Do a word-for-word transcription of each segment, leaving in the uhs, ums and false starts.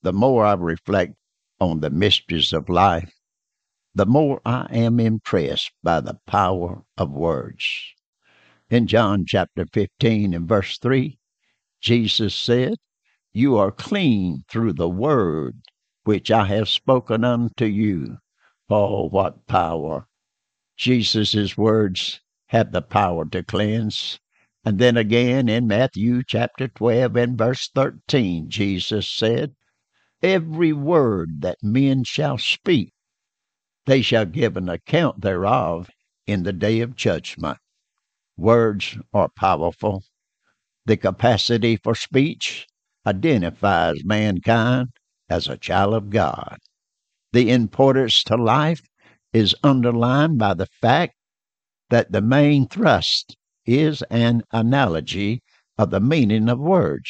The more I reflect on the mysteries of life, the more I am impressed by the power of words. In John chapter fifteen and verse three, Jesus said, "You are clean through the word which I have spoken unto you." Oh, what power! Jesus' words have the power to cleanse. And then again in Matthew chapter twelve and verse thirteen, Jesus said, "Every word that men shall speak, they shall give an account thereof in the day of judgment." Words are powerful. The capacity for speech identifies mankind as a child of God. The importance to life is underlined by the fact that the main thrust is an analogy of the meaning of words.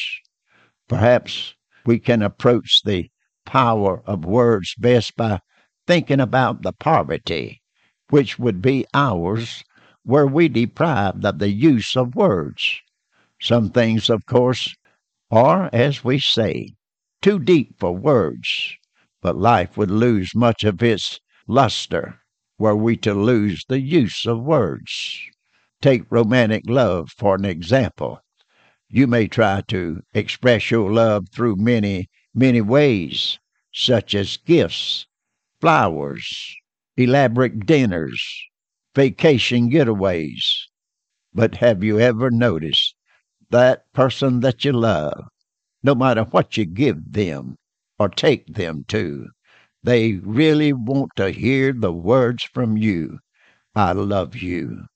Perhaps we can approach the power of words best by thinking about the poverty which would be ours were we deprived of the use of words. Some things, of course, are, as we say, too deep for words, but life would lose much of its luster were we to lose the use of words. Take romantic love for an example. You may try to express your love through many, many ways, such as gifts, flowers, elaborate dinners, vacation getaways. But have you ever noticed that person that you love, no matter what you give them or take them to, they really want to hear the words from you? I love you.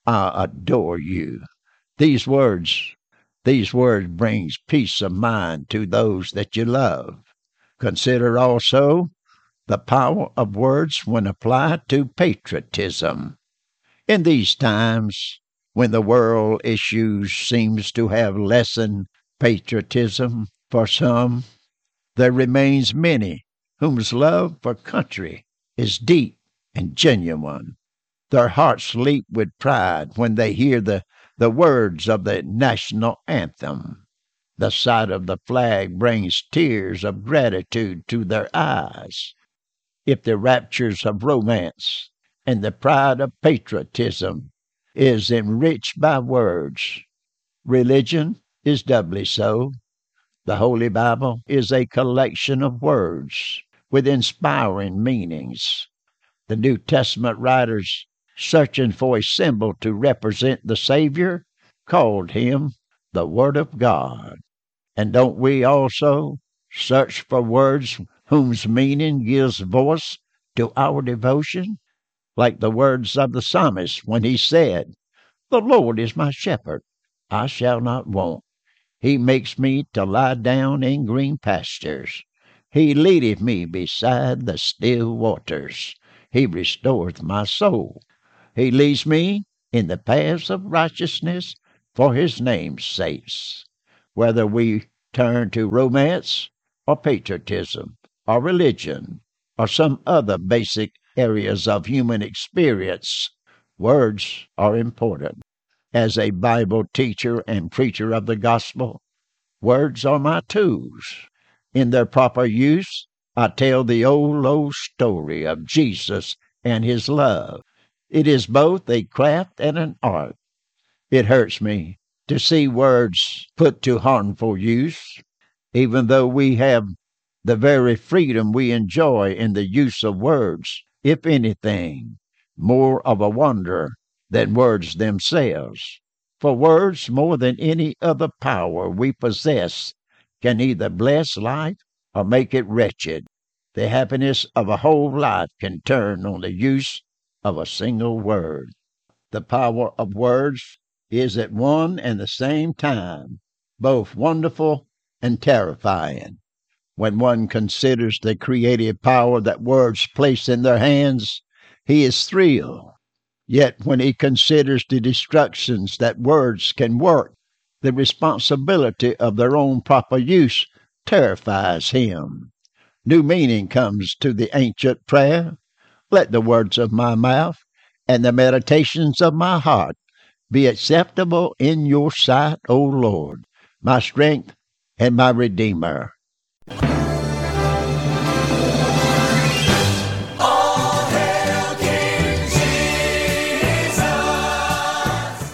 I adore you. These words, these words brings peace of mind to those that you love. Consider also the power of words when applied to patriotism. In these times, when the world issues seems to have lessened patriotism for some, there remains many whose love for country is deep and genuine. Their hearts leap with pride when they hear the, the words of the national anthem. The sight of the flag brings tears of gratitude to their eyes. If the raptures of romance and the pride of patriotism is enriched by words, religion is doubly so. The Holy Bible is a collection of words with inspiring meanings. The New Testament writers, searching for a symbol to represent the Savior, called him the Word of God. And don't we also search for words whose meaning gives voice to our devotion? Like the words of the psalmist when he said, "The Lord is my shepherd, I shall not want. He makes me to lie down in green pastures. He leadeth me beside the still waters. He restoreth my soul. He leads me in the paths of righteousness for his name's sake." Whether we turn to romance or patriotism or religion or some other basic areas of human experience, words are important. As a Bible teacher and preacher of the gospel, words are my tools. In their proper use, I tell the old, old story of Jesus and his love. It is both a craft and an art. It hurts me to see words put to harmful use, even though we have the very freedom we enjoy in the use of words, if anything, more of a wonder than words themselves. For words, more than any other power we possess, can either bless life or make it wretched. The happiness of a whole life can turn on the use of a single word. The power of words is at one and the same time both wonderful and terrifying. When one considers the creative power that words place in their hands, he is thrilled. Yet when he considers the destructions that words can work, the responsibility of their own proper use terrifies him. New meaning comes to the ancient prayer, "Let the words of my mouth and the meditations of my heart be acceptable in your sight, O Lord, my strength and my Redeemer."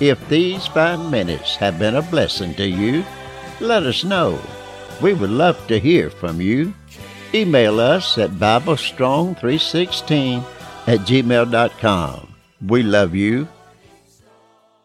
If these five minutes have been a blessing to you, let us know. We would love to hear from you. Email us at bible strong three sixteen at gmail dot com. We love you,